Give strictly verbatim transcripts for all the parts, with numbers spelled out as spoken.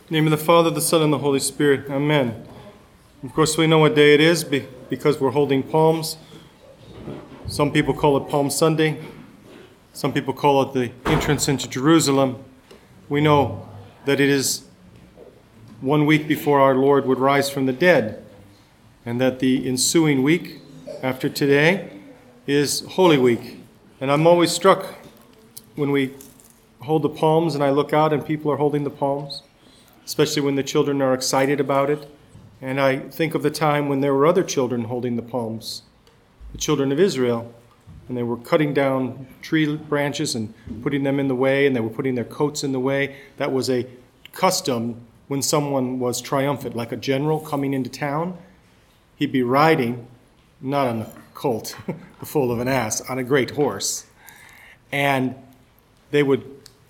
In the name of the Father, the Son, and the Holy Spirit. Amen. Of course, we know what day it is because we're holding palms. Some people call it Palm Sunday. Some people call it the entrance into Jerusalem. We know that it is one week before our Lord would rise from the dead, and that the ensuing week after today is Holy Week. And I'm always struck when we hold the palms and I look out and people are holding the palms, especially when the children are excited about it. And I think of the time when there were other children holding the palms, the children of Israel, and they were cutting down tree branches and putting them in the way, and they were putting their coats in the way. That was a custom when someone was triumphant, like a general coming into town. He'd be riding, not on a colt, the foal of an ass, on a great horse. And they would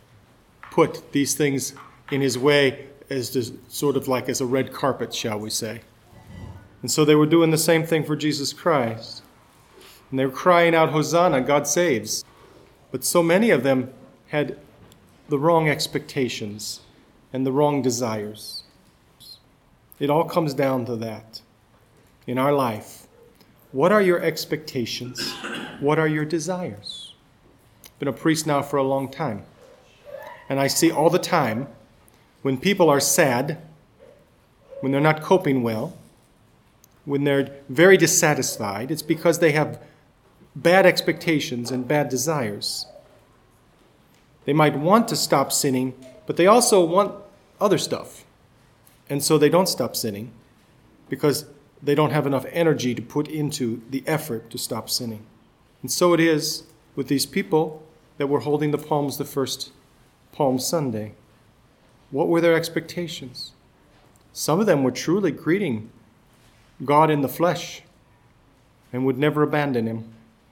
put these things in his way as to, sort of like as a red carpet, shall we say. And so they were doing the same thing for Jesus Christ. And they were crying out, Hosanna, God saves. But so many of them had the wrong expectations and the wrong desires. It all comes down to that in our life. What are your expectations? What are your desires? I've been a priest now for a long time. And I see all the time when people are sad, when they're not coping well, when they're very dissatisfied, it's because they have bad expectations and bad desires. They might want to stop sinning, but they also want other stuff. And so they don't stop sinning because they don't have enough energy to put into the effort to stop sinning. And so it is with these people that were holding the palms the first Palm Sunday. What were their expectations? Some of them were truly greeting God in the flesh and would never abandon him.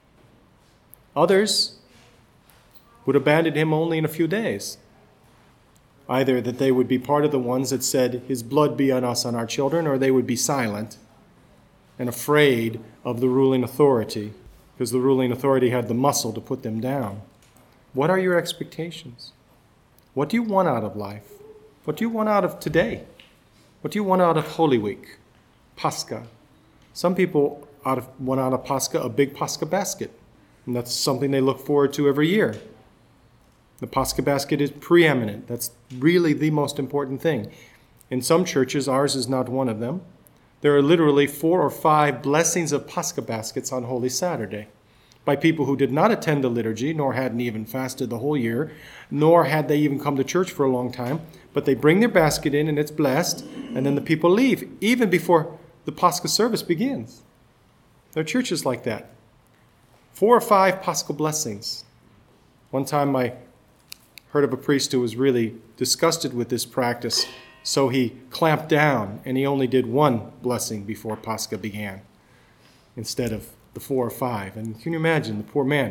Others would abandon him only in a few days. Either that they would be part of the ones that said, his blood be on us and our children, or they would be silent and afraid of the ruling authority, because the ruling authority had the muscle to put them down. What are your expectations? What do you want out of life? What do you want out of today? What do you want out of Holy Week? Pascha. Some people out of, want out of Pascha a big Pascha basket. And that's something they look forward to every year. The Pascha basket is preeminent. That's really the most important thing. In some churches, ours is not one of them. There are literally four or five blessings of Pascha baskets on Holy Saturday by people who did not attend the liturgy, nor hadn't even fasted the whole year, nor had they even come to church for a long time. But they bring their basket in and it's blessed, and then the people leave, even before the Pascha service begins. There are churches like that. Four or five Paschal blessings. One time I heard of a priest who was really disgusted with this practice, so he clamped down and he only did one blessing before Pascha began instead of the four or five. And can you imagine the poor man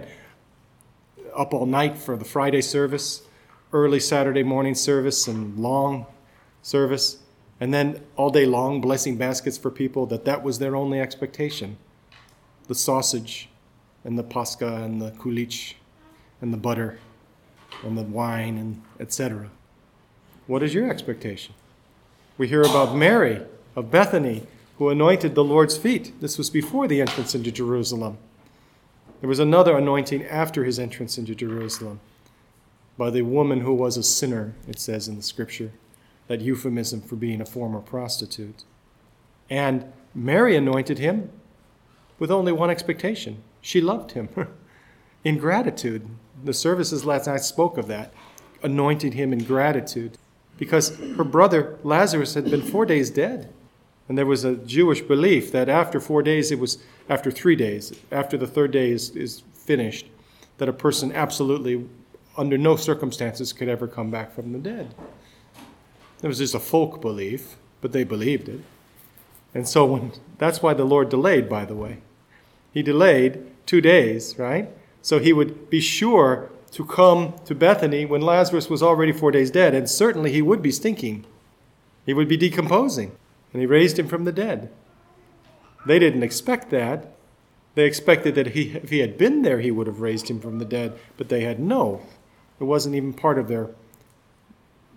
up all night for the Friday service, early Saturday morning service, and long service, and then all day long blessing baskets for people, that that was their only expectation. The sausage and the Pascha and the kulich and the butter and the wine and et cetera. What is your expectation? We hear about Mary of Bethany who anointed the Lord's feet. This was before the entrance into Jerusalem. There was another anointing after his entrance into Jerusalem by the woman who was a sinner, it says in the scripture, that euphemism for being a former prostitute. And Mary anointed him with only one expectation. She loved him in gratitude. The services last night spoke of that, anointing him in gratitude, because her brother Lazarus had been four days dead. And there was a Jewish belief that after four days, it was after three days, after the third day is, is finished, that a person absolutely, under no circumstances, could ever come back from the dead. It was just a folk belief, but they believed it. And so when, that's why the Lord delayed, by the way. He delayed two days, right? So he would be sure to come to Bethany when Lazarus was already four days dead, and certainly he would be stinking. He would be decomposing. And he raised him from the dead. They didn't expect that. They expected that he, if he had been there, he would have raised him from the dead. But they had no. It wasn't even part of their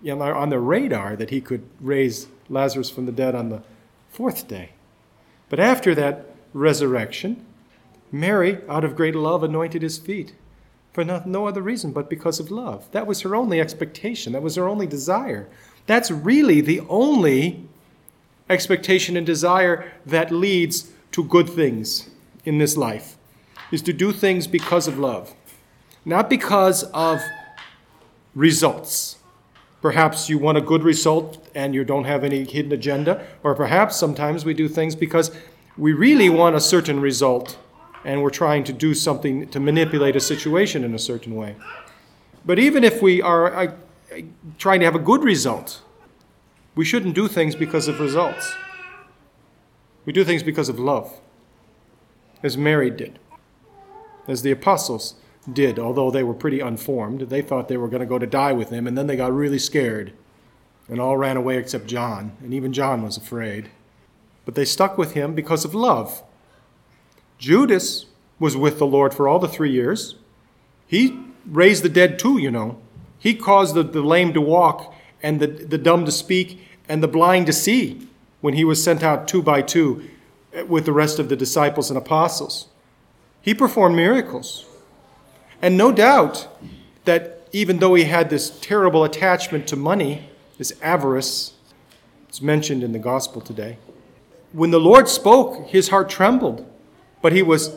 you know, on their radar that he could raise Lazarus from the dead on the fourth day. But after that resurrection, Mary, out of great love, anointed his feet for no, no other reason but because of love. That was her only expectation. That was her only desire. That's really the only expectation and desire that leads to good things in this life, is to do things because of love, not because of results. Perhaps you want a good result and you don't have any hidden agenda, or perhaps sometimes we do things because we really want a certain result and we're trying to do something to manipulate a situation in a certain way. But even if we are uh, trying to have a good result, we shouldn't do things because of results. We do things because of love, as Mary did, as the apostles did, although they were pretty unformed. They thought they were going to go to die with him, and then they got really scared and all ran away except John, and even John was afraid. But they stuck with him because of love. Judas was with the Lord for all the three years. He raised the dead too, you know. He caused the, the lame to walk and the, the dumb to speak and the blind to see when he was sent out two by two with the rest of the disciples and apostles. He performed miracles. And no doubt that even though he had this terrible attachment to money, this avarice, it's mentioned in the gospel today, when the Lord spoke, his heart trembled, but he was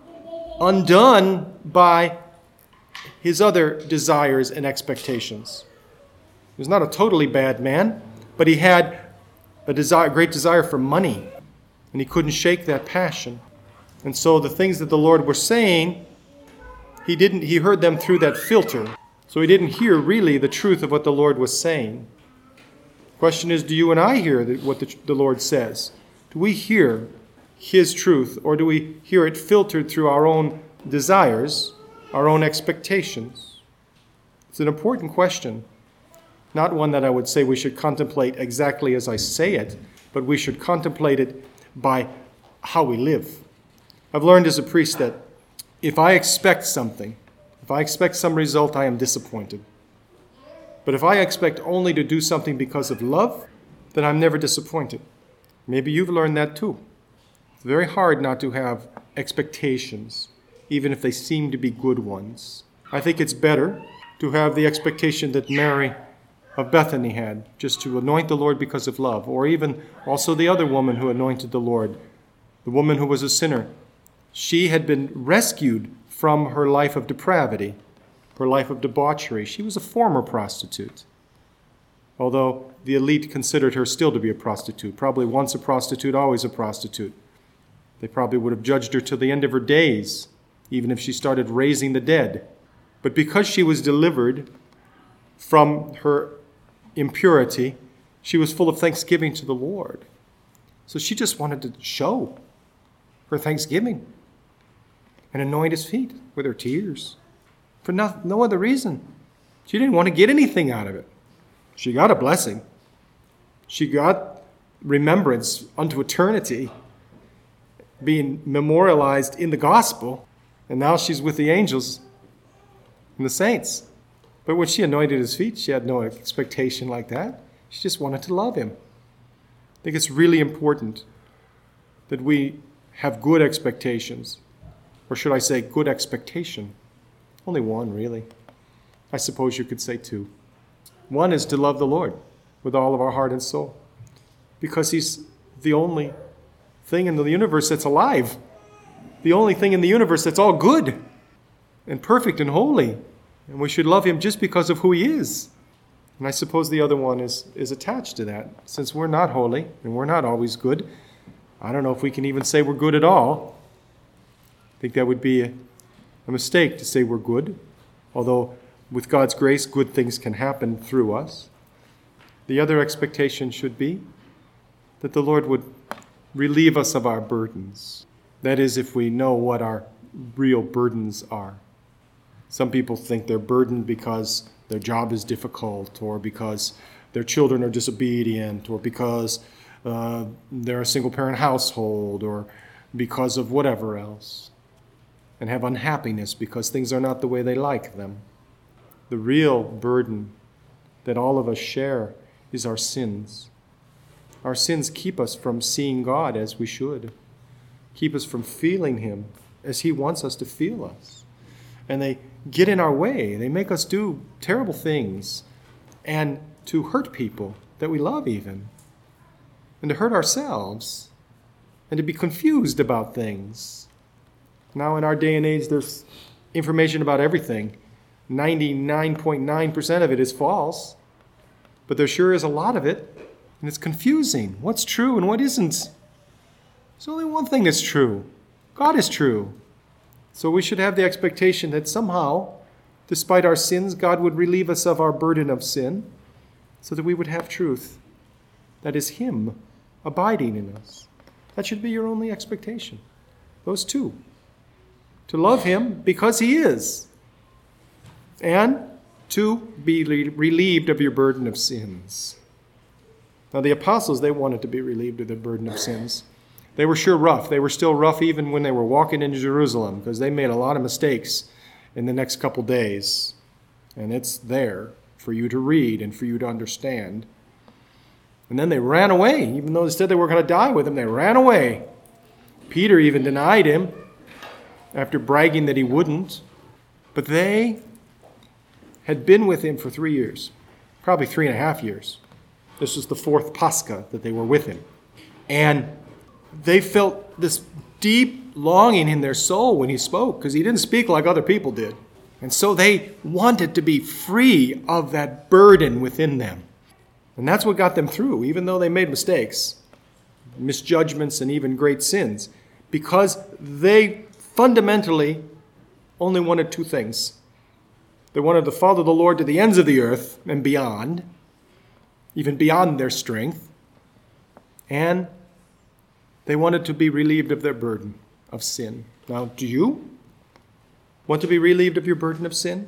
undone by his other desires and expectations. He was not a totally bad man, but he had a desire, great desire for money, and he couldn't shake that passion. And so the things that the Lord was saying, he didn't. He heard them through that filter, so he didn't hear really the truth of what the Lord was saying. The question is, do you and I hear what the, the Lord says? Do we hear his truth, or do we hear it filtered through our own desires, our own expectations? It's an important question. Not one that I would say we should contemplate exactly as I say it, but we should contemplate it by how we live. I've learned as a priest that if I expect something, if I expect some result, I am disappointed. But if I expect only to do something because of love, then I'm never disappointed. Maybe you've learned that too. It's very hard not to have expectations, even if they seem to be good ones. I think it's better to have the expectation that Mary of Bethany had, just to anoint the Lord because of love, or even also the other woman who anointed the Lord, the woman who was a sinner. She had been rescued from her life of depravity, her life of debauchery. She was a former prostitute, although the elite considered her still to be a prostitute. Probably once a prostitute, always a prostitute. They probably would have judged her till the end of her days, even if she started raising the dead. But because she was delivered from her impurity, she was full of thanksgiving to the Lord. So she just wanted to show her thanksgiving and anoint his feet with her tears for no, no other reason. She didn't want to get anything out of it. She got a blessing. She got remembrance unto eternity, being memorialized in the gospel, and now she's with the angels and the saints. But when she anointed his feet, she had no expectation like that. She just wanted to love him. I think it's really important that we have good expectations, or should I say good expectation? Only one, really. I suppose you could say two. One is to love the Lord with all of our heart and soul, because he's the only thing in the universe that's alive, the only thing in the universe that's all good and perfect and holy, and we should love him just because of who he is. And I suppose the other one is, is attached to that. Since we're not holy and we're not always good, I don't know if we can even say we're good at all. I think that would be a, a mistake to say we're good, although with God's grace, good things can happen through us. The other expectation should be that the Lord would relieve us of our burdens. That is, if we know what our real burdens are. Some people think they're burdened because their job is difficult, or because their children are disobedient, or because uh, they're a single-parent household, or because of whatever else, and have unhappiness because things are not the way they like them. The real burden that all of us share is our sins. Our sins keep us from seeing God as we should, keep us from feeling him as he wants us to feel us. And they get in our way. They make us do terrible things and to hurt people that we love even, and to hurt ourselves, and to be confused about things. Now in our day and age, there's information about everything. ninety-nine point nine percent of it is false, but there sure is a lot of it, and it's confusing. What's true and what isn't? There's only one thing that's true. God is true. So we should have the expectation that somehow, despite our sins, God would relieve us of our burden of sin so that we would have truth. That is him abiding in us. That should be your only expectation. Those two. To love him because he is. And to be relieved of your burden of sins. Now the apostles, they wanted to be relieved of their burden of sins. They were sure rough. They were still rough even when they were walking into Jerusalem, because they made a lot of mistakes in the next couple days. And it's there for you to read and for you to understand. And then they ran away. Even though they said they were going to die with him, they ran away. Peter even denied him after bragging that he wouldn't. But they had been with him for three years, probably three and a half years. This was the fourth Pascha that they were with him. And they felt this deep longing in their soul when he spoke, because he didn't speak like other people did. And so they wanted to be free of that burden within them. And that's what got them through, even though they made mistakes, misjudgments, and even great sins, because they fundamentally only wanted two things. They wanted to follow the Lord to the ends of the earth and beyond, even beyond their strength, and they wanted to be relieved of their burden of sin. Now, do you want to be relieved of your burden of sin?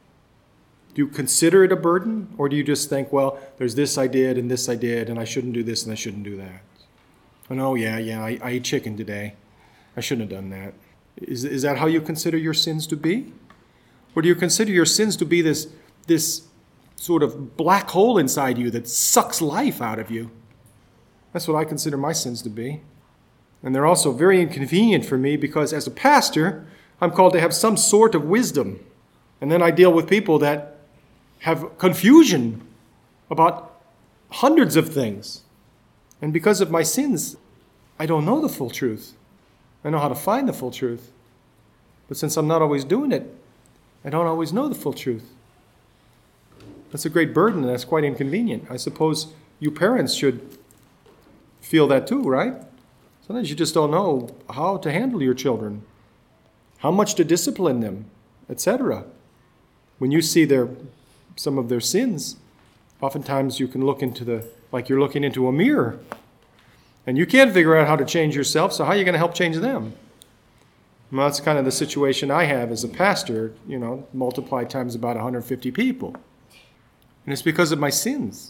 Do you consider it a burden? Or do you just think, well, there's this I did and this I did, and I shouldn't do this and I shouldn't do that? Oh, no, yeah, yeah, I, I ate chicken today. I shouldn't have done that. Is, is that how you consider your sins to be? Or do you consider your sins to be this, this sort of black hole inside you that sucks life out of you? That's what I consider my sins to be. And they're also very inconvenient for me because as a pastor, I'm called to have some sort of wisdom. And then I deal with people that have confusion about hundreds of things. And because of my sins, I don't know the full truth. I know how to find the full truth. But since I'm not always doing it, I don't always know the full truth. That's a great burden, and that's quite inconvenient. I suppose you parents should feel that too, right? Sometimes you just don't know how to handle your children, how much to discipline them, et cetera. When you see their some of their sins, oftentimes you can look into the, like you're looking into a mirror, and you can't figure out how to change yourself, so how are you going to help change them? Well, that's kind of the situation I have as a pastor, you know, multiplied times about one hundred fifty people. And it's because of my sins.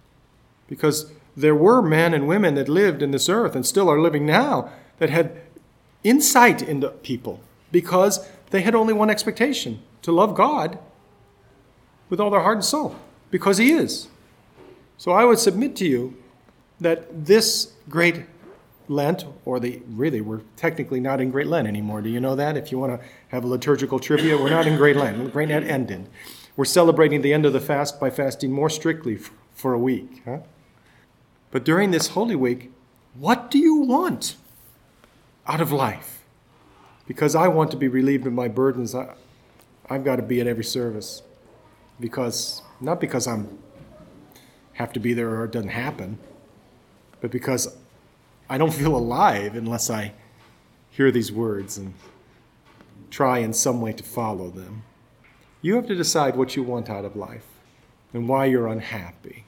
Because there were men and women that lived in this earth and still are living now that had insight into people because they had only one expectation, to love God with all their heart and soul, because he is. So I would submit to you that this great Lent, or the, really, we're technically not in Great Lent anymore. Do you know that? If you want to have a liturgical trivia, we're not in Great Lent. Great Lent ended. We're celebrating the end of the fast by fasting more strictly for a week. Huh? But during this Holy Week, what do you want out of life? Because I want to be relieved of my burdens, I, I've got to be at every service. Because, not because I have to be there or it doesn't happen, but because I don't feel alive unless I hear these words and try in some way to follow them. You have to decide what you want out of life and why you're unhappy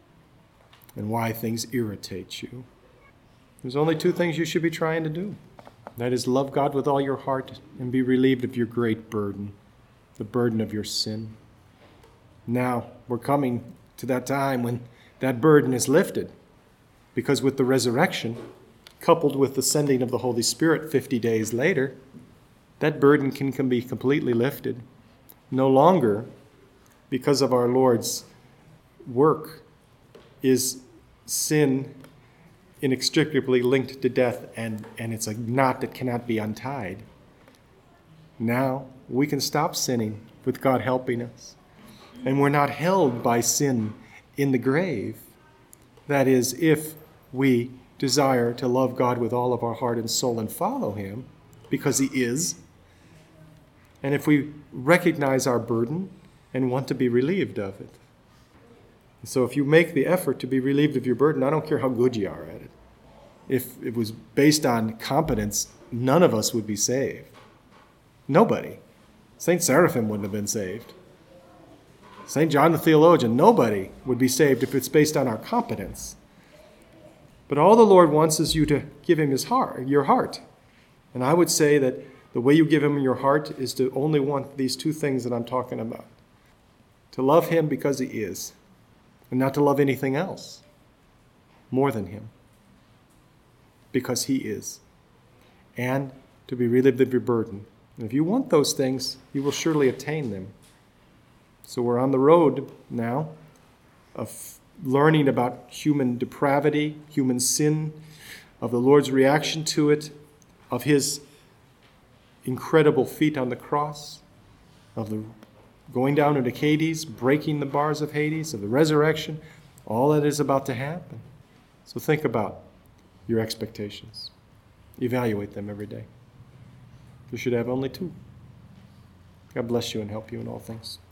and why things irritate you. There's only two things you should be trying to do. That is, love God with all your heart and be relieved of your great burden, the burden of your sin. Now, we're coming to that time when that burden is lifted, because with the resurrection, coupled with the sending of the Holy Spirit fifty days later, that burden can, can be completely lifted. No longer, because of our Lord's work is sin inextricably linked to death, and, and it's a knot that cannot be untied. Now we can stop sinning with God helping us. And we're not held by sin in the grave. That is, if we desire to love God with all of our heart and soul and follow him, because he is. And if we recognize our burden and want to be relieved of it. So if you make the effort to be relieved of your burden, I don't care how good you are at it. If it was based on competence, none of us would be saved. Nobody. Saint Seraphim wouldn't have been saved. Saint John the Theologian, nobody would be saved if it's based on our competence. But all the Lord wants is you to give him his heart, your heart. And I would say that the way you give him your heart is to only want these two things that I'm talking about. To love him because he is, and not to love anything else more than him, because he is. And to be relieved of your burden. And if you want those things, you will surely attain them. So we're on the road now of learning about human depravity, human sin, of the Lord's reaction to it, of his incredible feat on the cross, of the going down into Hades, breaking the bars of Hades, of the resurrection, all that is about to happen. So think about your expectations. Evaluate them every day. You should have only two. God bless you and help you in all things.